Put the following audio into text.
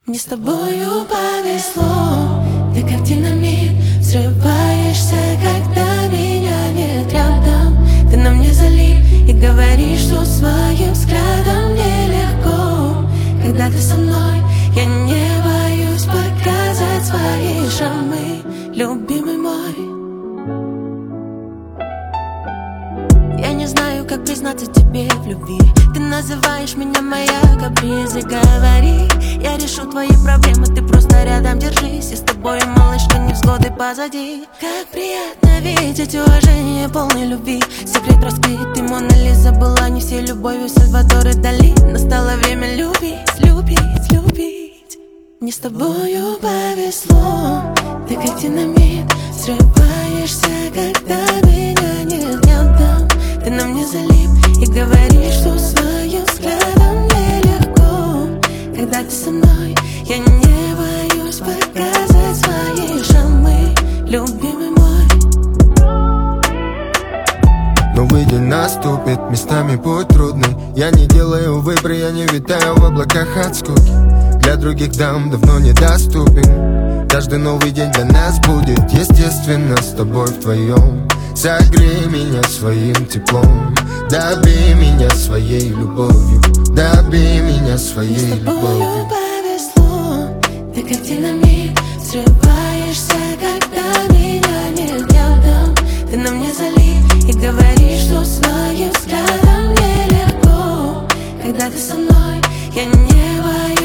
Мне с тобою повезло. Ты как динамит, взрываешься, когда меня нет рядом. Ты на мне залип и говоришь, что своим взглядом нелегко. Когда ты со мной, я не боюсь показать свои шрамы, любимый мой. Я не знаю, как признаться тебе в любви. Ты называешь меня моя каприза. Говори, я решу твои проблемы, ты просто рядом держись. Я с тобой, малышка, невзгоды позади. Как приятно видеть уважение полной любви. Секрет раскрыт, ты Мона Лиза была не всей любовью Сальвадора Дали. Настало время любить, любить, любить. Мне с тобою повезло. Ты как динамит, взрываешься, когда меня нет рядом. Ты на мне залип и говоришь, что своим взглядом нелегко. Когда ты со мной, я не боюсь показать свои шрамы, любимый мой. Новый день наступит, местами путь трудный. Я не делаю выбор, я не витаю в облаках от скуки. Для других дам давно недоступен. Каждый новый день для нас будет, естественно, с тобой вдвоем. Согрей меня своим теплом, добей меня своей любовью, добей меня своей любовью. Мне с тобою повезло. Ты как динамит, взрываешься, когда меня нет рядом. Ты на мне залип и говоришь, что своим взглядом нелегко. Когда ты со мной, я не боюсь